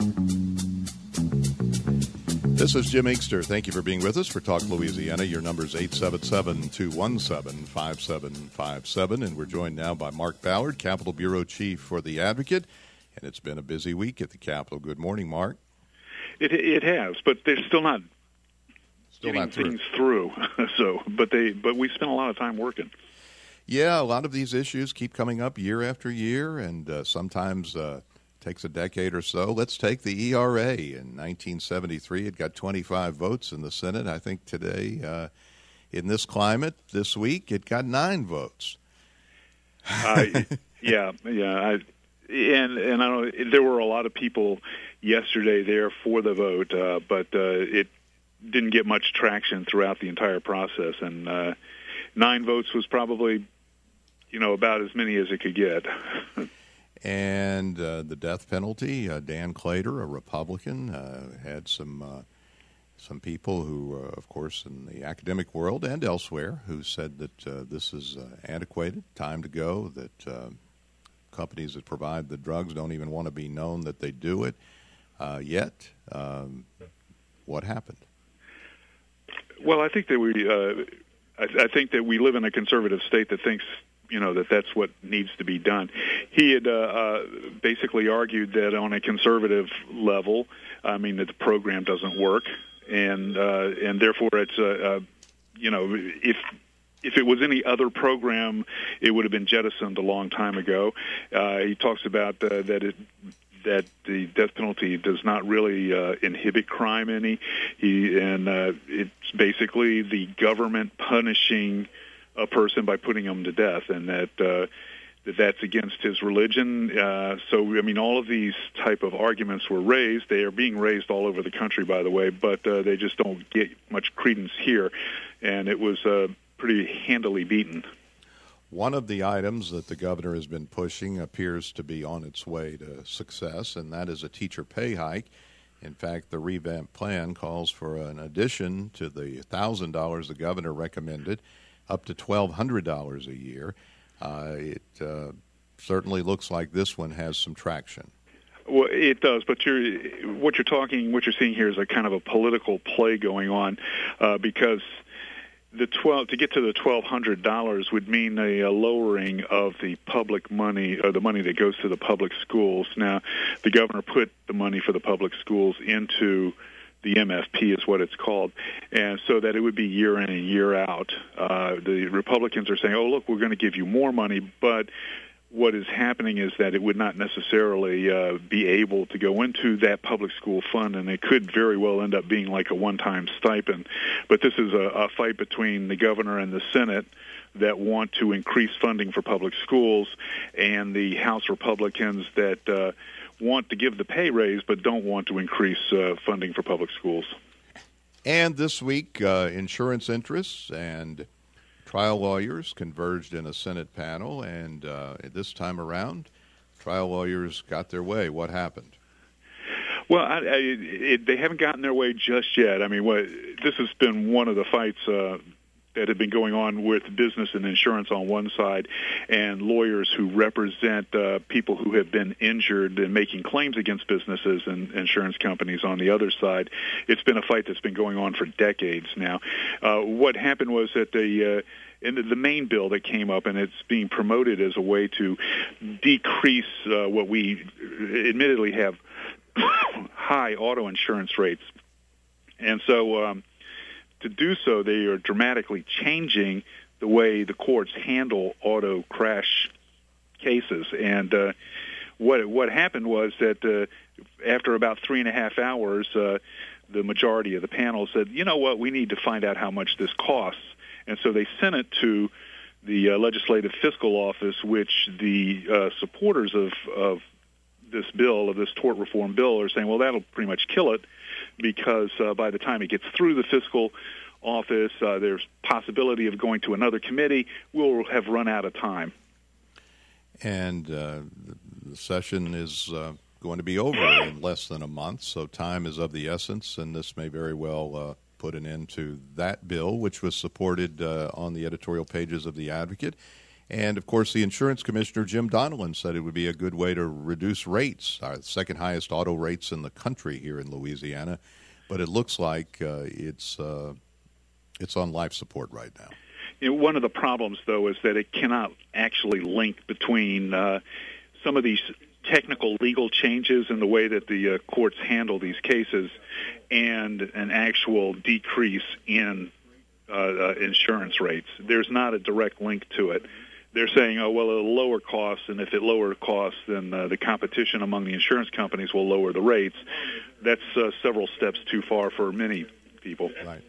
This is Jim Inkster. Thank you for being with us for Talk Louisiana. Your number is 877-217-5757, and we're joined now by Mark Ballard, Capitol Bureau Chief for The Advocate, and it's been a busy week at the Capitol. Good morning, Mark. It has, but they're still not getting things through. But we spent a lot of time working. Yeah, a lot of these issues keep coming up year after year, and sometimes takes a decade or so. Let's take the ERA. In 1973, it got 25 votes in the Senate. I think today, in this climate, this week, it got 9 votes. And I know there were a lot of people yesterday there for the vote, but it didn't get much traction throughout the entire process. And 9 votes was probably, about as many as it could get. And the death penalty, Dan Claytor, a Republican, had some people who, of course, in the academic world and elsewhere, who said that this is antiquated, time to go, that companies that provide the drugs don't even want to be known that they do it. Yet, what happened? Well, I think that I think that we live in a conservative state that thinks that's what needs to be done. He had basically argued that on a conservative level, that the program doesn't work, and therefore it's if it was any other program, it would have been jettisoned a long time ago. He talks about that the death penalty does not really inhibit crime any. It's basically the government punishing a person by putting them to death, and that's against his religion. All of these type of arguments were raised. They are being raised all over the country, by the way, but they just don't get much credence here, and it was pretty handily beaten. One of the items that the governor has been pushing appears to be on its way to success, and that is a teacher pay hike. In fact, the revamped plan calls for an addition to the $1,000 the governor recommended, up to $1,200 a year. It certainly looks like this one has some traction. Well, it does, but what you're seeing here is a kind of a political play going on, because to get to the $1,200 would mean a lowering of the public money, or the money that goes to the public schools. Now, the governor put the money for the public schools into the MFP is what it's called, and so that it would be year in and year out. The Republicans are saying, oh, look, we're going to give you more money, but what is happening is that it would not necessarily be able to go into that public school fund, and it could very well end up being like a one-time stipend. But this is a fight between the governor and the Senate that want to increase funding for public schools, and the House Republicans that want to give the pay raise but don't want to increase funding for public schools. And this week, insurance interests and trial lawyers converged in a Senate panel, and this time around, trial lawyers got their way. What happened? Well, they haven't gotten their way just yet. This has been one of the fights that have been going on with business and insurance on one side, and lawyers who represent people who have been injured and making claims against businesses and insurance companies on the other side. It's been a fight that's been going on for decades now. What happened was that in the main bill that came up, and it's being promoted as a way to decrease what we admittedly have high auto insurance rates. And so to do so, they are dramatically changing the way the courts handle auto crash cases. And what happened was that after about 3.5 hours, the majority of the panel said, you know what, we need to find out how much this costs. And so they sent it to the Legislative Fiscal Office, which the supporters of this bill, of this tort reform bill, are saying, well, that'll pretty much kill it, because by the time it gets through the fiscal office, there's possibility of going to another committee. We'll have run out of time. And the session is going to be over in less than a month, so time is of the essence, and this may very well put an end to that bill, which was supported on the editorial pages of The Advocate. And, of course, the insurance commissioner, Jim Donelon, said it would be a good way to reduce rates, our second highest auto rates in the country here in Louisiana. But it looks like it's on life support right now. You know, one of the problems, though, is that it cannot actually link between some of these technical legal changes in the way that the courts handle these cases and an actual decrease in insurance rates. There's not a direct link to it. They're saying, oh, well, it'll lower costs, and if it lower costs, then the competition among the insurance companies will lower the rates. That's several steps too far for many people. Right.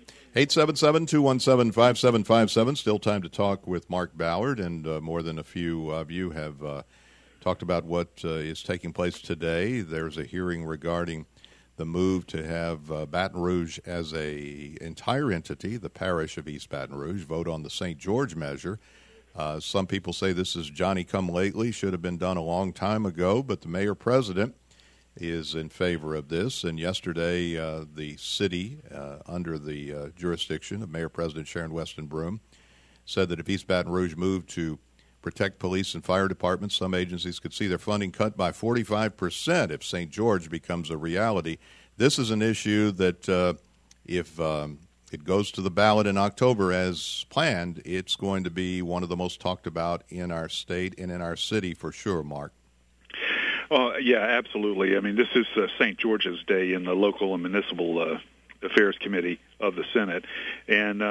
877-217-5757. Still time to talk with Mark Ballard, and more than a few of you have talked about what is taking place today. There's a hearing regarding the move to have Baton Rouge as a entire entity, the parish of East Baton Rouge, vote on the St. George measure. Some people say this is Johnny-come-lately, should have been done a long time ago, but the mayor-president is in favor of this. And yesterday, the city, under the jurisdiction of Mayor-President Sharon Weston Broome, said that if East Baton Rouge moved to protect police and fire departments, some agencies could see their funding cut by 45% if St. George becomes a reality. This is an issue that if it goes to the ballot in October as planned, it's going to be one of the most talked about in our state and in our city for sure, Mark. Yeah, absolutely. I mean, this is St. George's Day in the Local and Municipal Affairs Committee of the Senate, and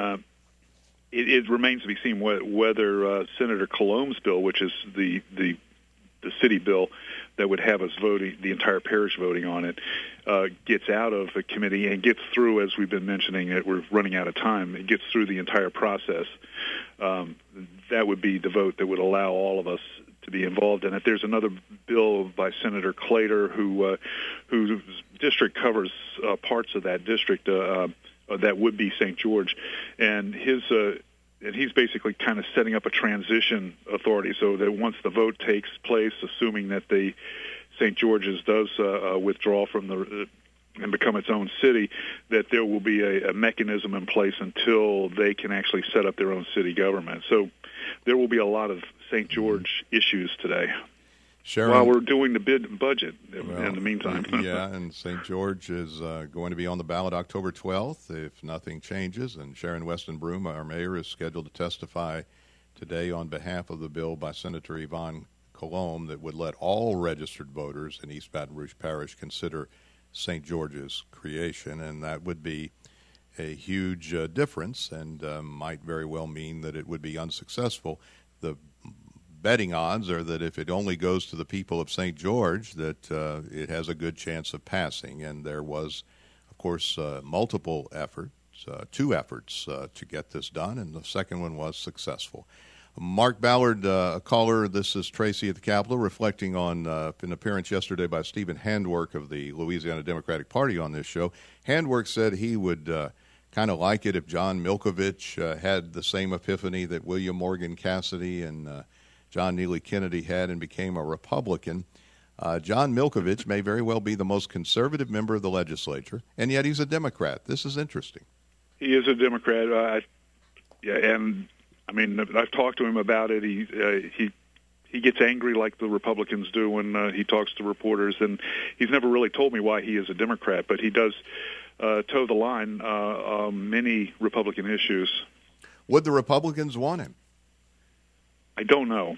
it remains to be seen whether Senator Colom's bill, which is the city bill that would have us voting, the entire parish voting on it, gets out of the committee and gets through, as we've been mentioning, that we're running out of time. It gets through the entire process. That would be the vote that would allow all of us to be involved in it. There's another bill by Senator Claytor, whose district covers parts of that district that would be St. George, and he's basically kind of setting up a transition authority so that once the vote takes place, assuming that the St. George's does withdraw from and become its own city, that there will be a mechanism in place until they can actually set up their own city government. So there will be a lot of St. George issues today. Sharon, while we're doing the budget in the meantime. Yeah, and St. George is going to be on the ballot October 12th if nothing changes, and Sharon Weston Broome, our mayor, is scheduled to testify today on behalf of the bill by Senator Yvonne Colom that would let all registered voters in East Baton Rouge Parish consider St. George's creation, and that would be a huge difference and might very well mean that it would be unsuccessful. The betting odds are that if it only goes to the people of St. George, that it has a good chance of passing. And there was, of course, multiple efforts, two efforts to get this done, and the second one was successful. Mark Ballard, a caller. This is Tracy at the Capitol, reflecting on an appearance yesterday by Stephen Handwerk of the Louisiana Democratic Party on this show. Handwerk said he would kind of like it if John Milkovich had the same epiphany that William Morgan Cassidy and John Neely Kennedy had and became a Republican. John Milkovich may very well be the most conservative member of the legislature, and yet he's a Democrat. This is interesting. He is a Democrat, and I mean, I've talked to him about it. He gets angry like the Republicans do when he talks to reporters, and he's never really told me why he is a Democrat, but he does toe the line on many Republican issues. Would the Republicans want him? I don't know.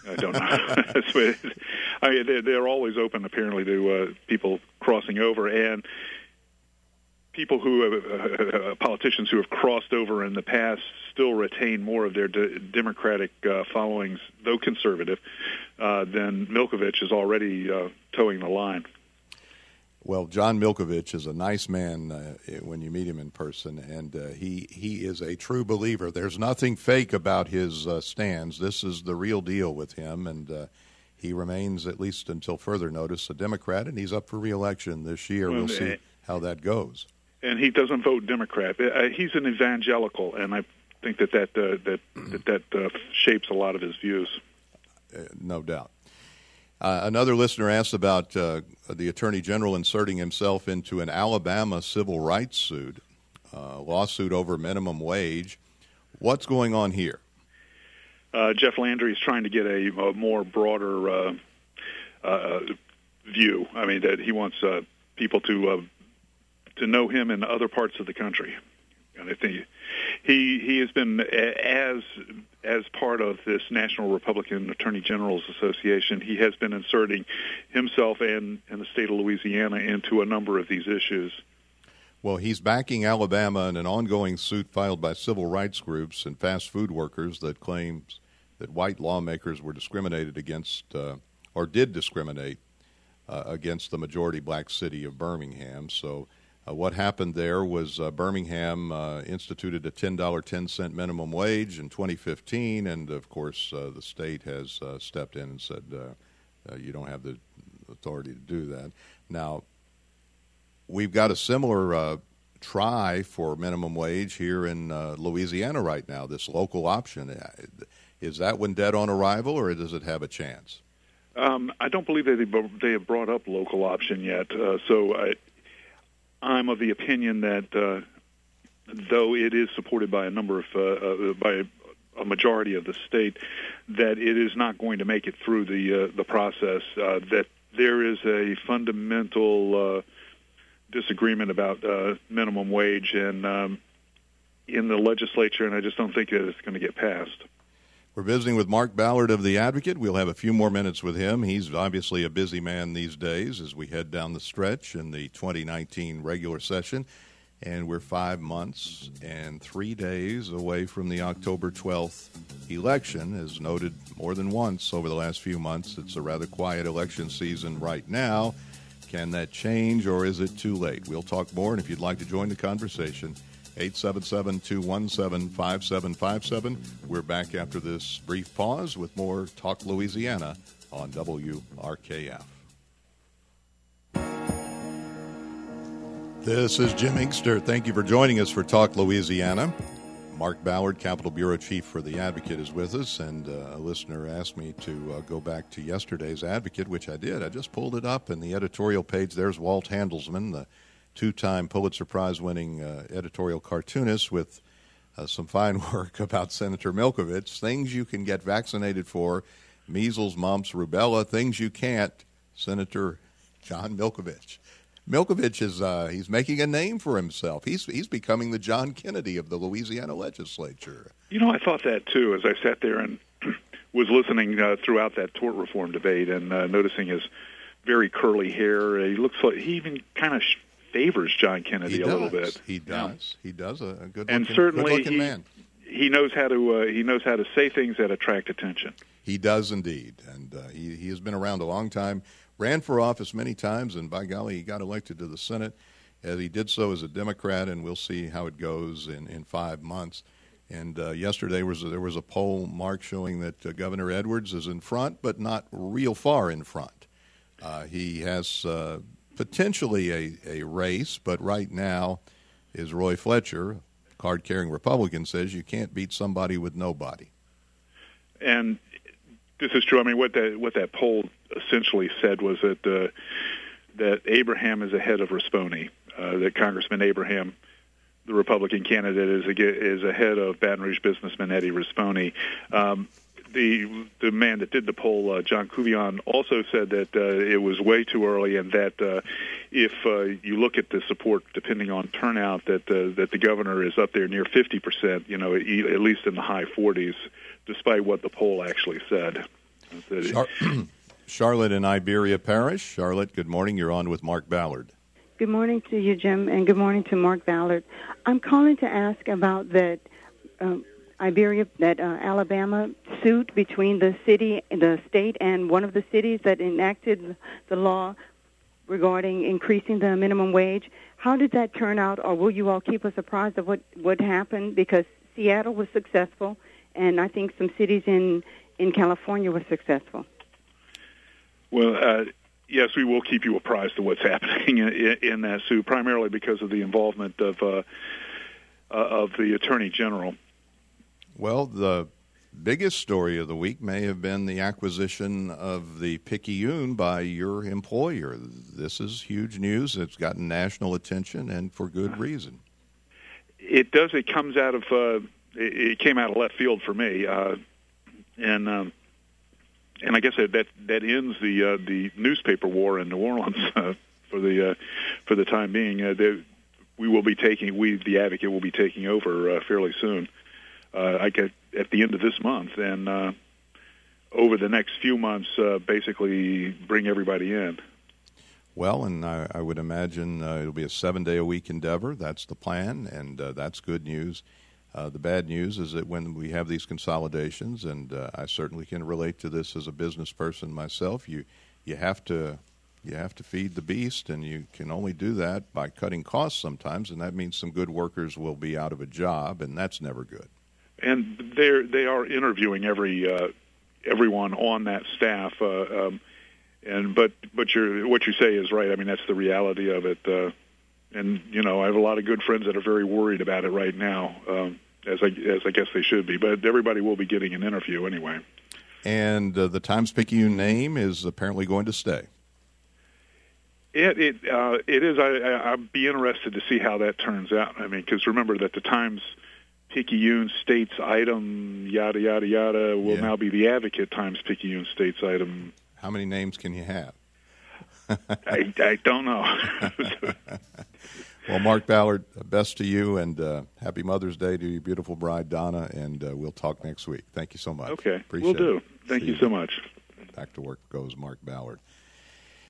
I mean, they're always open, apparently, to people crossing over, and people who politicians who have crossed over in the past still retain more of their Democratic followings, though conservative, than Milkovich is already towing the line. Well, John Milkovich is a nice man when you meet him in person, and he is a true believer. There's nothing fake about his stands. This is the real deal with him, and he remains, at least until further notice, a Democrat, and he's up for re-election this year. We'll see how that goes. And he doesn't vote Democrat. He's an evangelical, and I think that shapes a lot of his views. No doubt. Another listener asked about the Attorney General inserting himself into an Alabama civil rights lawsuit over minimum wage. What's going on here? Jeff Landry is trying to get a more broader view. I mean, that he wants people to know him in other parts of the country. And I think he has been, as part of this National Republican Attorney Generals Association, he has been inserting himself and the state of Louisiana into a number of these issues. Well, he's backing Alabama in an ongoing suit filed by civil rights groups and fast food workers that claims that white lawmakers were discriminated against or did discriminate against the majority black city of Birmingham. So what happened there was Birmingham instituted a $10.10 minimum wage in 2015, and, of course, the state has stepped in and said you don't have the authority to do that. Now, we've got a similar try for minimum wage here in Louisiana right now, this local option. Is that one dead on arrival, or does it have a chance? I don't believe that they have brought up local option yet. So I'm of the opinion that though it is supported by a number of by a majority of the state, that it is not going to make it through the process. That there is a fundamental disagreement about minimum wage and in the legislature, and I just don't think that it's going to get passed. We're visiting with Mark Ballard of The Advocate. We'll have a few more minutes with him. He's obviously a busy man these days as we head down the stretch in the 2019 regular session. And we're 5 months and 3 days away from the October 12th election. As noted more than once over the last few months, it's a rather quiet election season right now. Can that change, or is it too late? We'll talk more, and if you'd like to join the conversation, 877-217-5757. We're back after this brief pause with more Talk Louisiana on WRKF. This is Jim Inkster. Thank you for joining us for Talk Louisiana. Mark Ballard, Capitol Bureau Chief for The Advocate, is with us, and a listener asked me to go back to yesterday's Advocate, which I did. I just pulled it up, and the editorial page, there's Walt Handelsman, the two-time Pulitzer Prize-winning editorial cartoonist, with some fine work about Senator Milkovich, things you can get vaccinated for, measles, mumps, rubella, things you can't, Senator John Milkovich. Milkovich is he's making a name for himself. He's becoming the John Kennedy of the Louisiana legislature. You know, I thought that, too, as I sat there and was listening throughout that tort reform debate and noticing his very curly hair. He looks like he even kind of favors John Kennedy a little bit. He does. Yeah. He does a good-looking man. He knows how to say things that attract attention. He does indeed, and he has been around a long time. Ran for office many times, and by golly, he got elected to the Senate. He did so as a Democrat, and we'll see how it goes in 5 months. And yesterday there was a poll, Mark, showing that Governor Edwards is in front, but not real far in front. He has potentially a race, but right now is Roy Fletcher, card-carrying Republican, says you can't beat somebody with nobody. And this is true. I mean, what that poll essentially said was that Abraham is ahead of Risponi, that Congressman Abraham, the Republican candidate, is ahead of Baton Rouge businessman Eddie Risponi. The man that did the poll, John Couvion, also said that it was way too early, and that if you look at the support, depending on turnout, that the governor is up there near 50%, at least in the high 40s, despite what the poll actually said. Charlotte in Iberia Parish. Charlotte, good morning. You're on with Mark Ballard. Good morning to you, Jim, and good morning to Mark Ballard. I'm calling to ask about that Alabama suit between the state, and one of the cities that enacted the law regarding increasing the minimum wage. How did that turn out, or will you all keep us apprised of what happened? Because Seattle was successful, and I think some cities in California were successful. Well, yes, we will keep you apprised of what's happening in that suit, primarily because of the involvement of the Attorney General. Well, the biggest story of the week may have been the acquisition of the Picayune by your employer. This is huge news. It's gotten national attention, and for good reason. It does. It comes out of it came out of left field for me. and I guess that ends the newspaper war in New Orleans for the time being. The Advocate will be taking over fairly soon. I guess at the end of this month, and over the next few months, basically bring everybody in. Well, and I would imagine it'll be a 7-day-a-week endeavor. That's the plan, and that's good news. The bad news is that when we have these consolidations, and I certainly can relate to this as a business person myself, you have to feed the beast, and you can only do that by cutting costs sometimes, and that means some good workers will be out of a job, and that's never good. And they are interviewing everyone on that staff, but what you say is right. I mean, that's the reality of it. And I have a lot of good friends that are very worried about it right now, as I guess they should be. But everybody will be getting an interview anyway. And the Times-Picayune name is apparently going to stay. It is. I'd be interested to see how that turns out. I mean, because remember that the Times-Picayune States item, yada yada yada, will now be the Advocate Times-Picayune States item. How many names can you have? I don't know. Well, Mark Ballard, best to you, and happy Mother's Day to your beautiful bride, Donna, and we'll talk next week. Thank you so much. Okay, Appreciate we'll do. it. Thank you so much. Back to work goes Mark Ballard.